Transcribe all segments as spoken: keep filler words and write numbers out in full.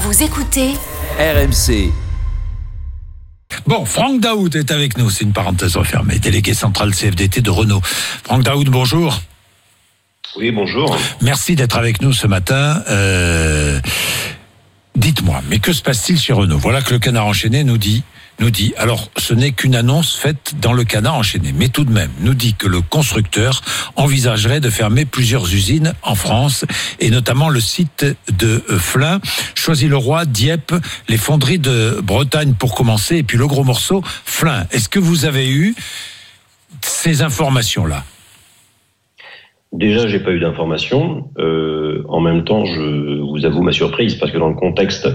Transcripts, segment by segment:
Vous écoutez R M C. Bon, Franck Daoud est avec nous, c'est une parenthèse refermée, délégué central C F D T de Renault. Franck Daoud, bonjour. Oui, bonjour. Merci d'être avec nous ce matin. Euh, dites-moi, mais que se passe-t-il chez Renault ? Voilà que le Canard enchaîné nous dit, nous dit, alors ce n'est qu'une annonce faite dans le Canard enchaîné, mais tout de même, nous dit que le constructeur envisagerait de fermer plusieurs usines en France, et notamment le site de Flins, Choisy-le-Roi, Dieppe, les fonderies de Bretagne pour commencer, et puis le gros morceau, Flins. Est-ce que vous avez eu ces informations-là ? Déjà, j'ai pas eu d'informations. Euh, en même temps, je vous avoue ma surprise, parce que dans le contexte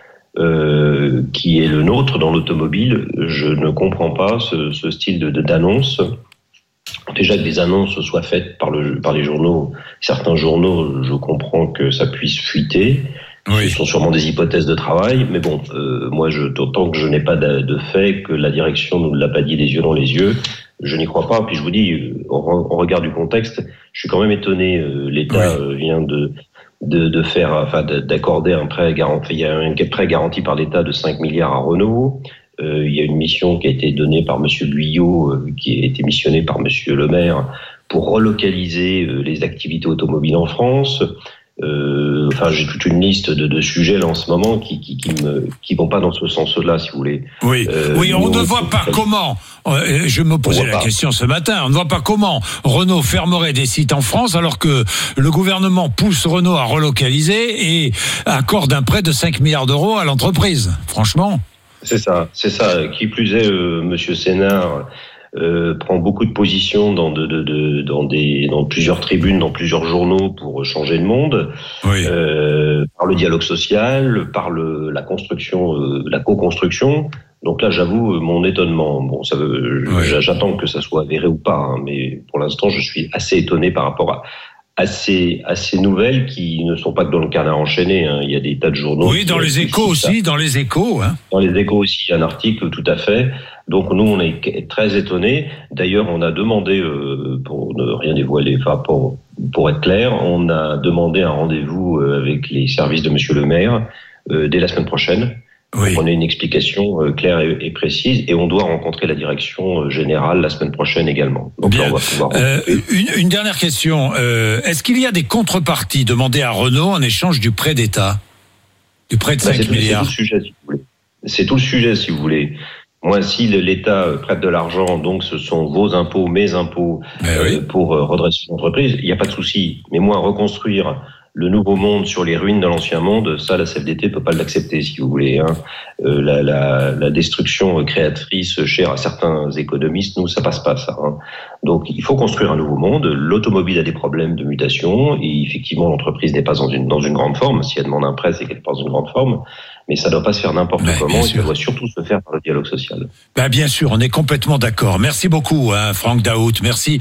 euh, qui est le nôtre dans l'automobile, je ne comprends pas ce, ce style de, de, d'annonce. Déjà que des annonces soient faites par, le, par les journaux, certains journaux, je comprends que ça puisse fuiter. Oui. Ce sont sûrement des hypothèses de travail, mais bon, euh, moi, je, tant que je n'ai pas de, de fait, que la direction ne l'a pas dit les yeux dans les yeux, je n'y crois pas. Puis je vous dis, au regard du contexte, je suis quand même étonné. Euh, L'État oui. vient de, de, de faire, enfin, d'accorder un prêt garanti. Il y a un prêt garanti par l'État de cinq milliards à Renault. Euh, il y a une mission qui a été donnée par Monsieur Guyot, euh, qui a été missionnée par Monsieur le Maire pour relocaliser euh, les activités automobiles en France. Euh, enfin, j'ai toute une liste de, de sujets là en ce moment qui qui qui me qui vont pas dans ce sens-là, si vous voulez. Oui, euh, oui, on ne voit pas comment. Euh, je me posais la pas. question ce matin. On ne voit pas comment Renault fermerait des sites en France alors que le gouvernement pousse Renault à relocaliser et accorde un prêt de cinq milliards d'euros à l'entreprise. Franchement. C'est ça, c'est ça. Qui plus est, euh, Monsieur Sénard Euh, prend beaucoup de positions dans, de, de, de, dans, des, dans plusieurs tribunes, dans plusieurs journaux pour changer le monde, oui. euh, par le dialogue social, par le, la construction, euh, la co-construction. Donc là, j'avoue mon étonnement. Bon, ça veut, oui. j'attends que ça soit avéré ou pas, hein, mais pour l'instant, je suis assez étonné par rapport à à ces, à ces nouvelles qui ne sont pas que dans le Canard enchaîné. Hein. Il y a des tas de journaux. Oui, dans les Échos aussi, dans les Échos. Hein. Dans les Échos aussi, un article, tout à fait. Donc nous, on est très étonnés. D'ailleurs, on a demandé, euh, pour ne rien dévoiler, enfin pour, pour être clair, on a demandé un rendez-vous avec les services de Monsieur le Maire euh, dès la semaine prochaine. Oui. On a une explication euh, claire et, et précise, et on doit rencontrer la direction euh, générale la semaine prochaine également. Donc Bien. là, on va pouvoir. Euh, une, une dernière question euh, est-ce qu'il y a des contreparties demandées à Renault en échange du prêt d'État, du prêt de bah, cinq c'est milliards? C'est tout le sujet, si vous voulez. C'est tout le sujet, si vous voulez. Moi, si l'État prête de l'argent, donc ce sont vos impôts, mes impôts, euh, oui. pour redresser l'entreprise, il n'y a pas de souci. Mais moi, reconstruire le nouveau monde sur les ruines de l'ancien monde, ça, la C F D T peut pas l'accepter, si vous voulez. Hein. Euh, la, la, la destruction créatrice chère à certains économistes, nous, ça passe pas, ça. Hein. Donc, il faut construire un nouveau monde. L'automobile a des problèmes de mutation, et effectivement, l'entreprise n'est pas dans une, dans une grande forme. Si elle demande un prêt, c'est qu'elle n'est pas dans une grande forme. Mais ça ne doit pas se faire n'importe ben, comment, et ça doit surtout se faire par le dialogue social. Ben, bien sûr, on est complètement d'accord. Merci beaucoup, hein, Franck Daoud. Merci.